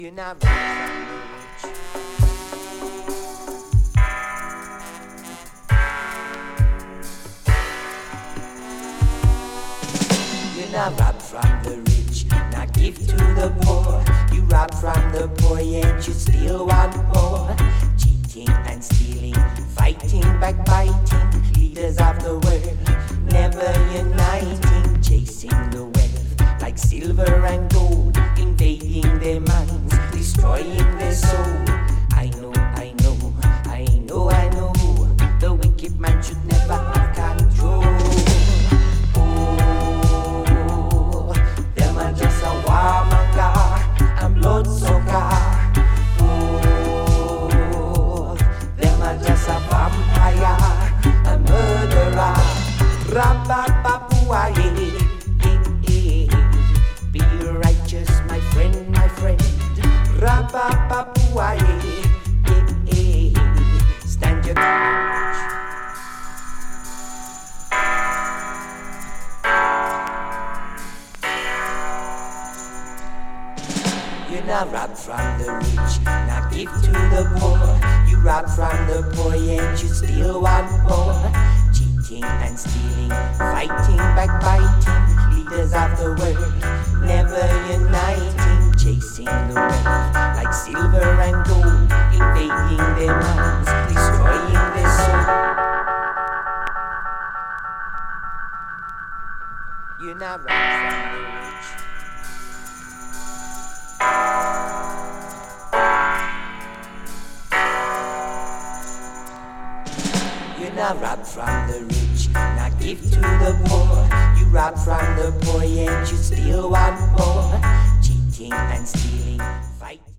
You're not right. You not rob from the rich, not give to the poor. You rob from the poor, yet you still want more. Cheating and stealing, fighting, backbiting. Leaders of the world, never uniting. Chasing the wealth like silver and gold. Invading their minds, destroying their soul. I know, the wicked man should never have control. Oh, them are just a warmonger and bloodsucker. Oh, them are just a vampire, a murderer. Rabababuaye. Be righteous, my friend, my friend. Rabababuaye. Stand your ground. You not rob from the rich, not give to the poor. You rob from the poor, yet you still want more. Cheating and stealing, fighting, backbiting. Leaders of the world, never uniting. Chasing the wealth like silver and gold. Invading their minds, destroying their soul. You not rob from the rich. You not rob from the rich, not give to the poor. You rob from the poor, yet you still want more. Cheating and stealing, fight.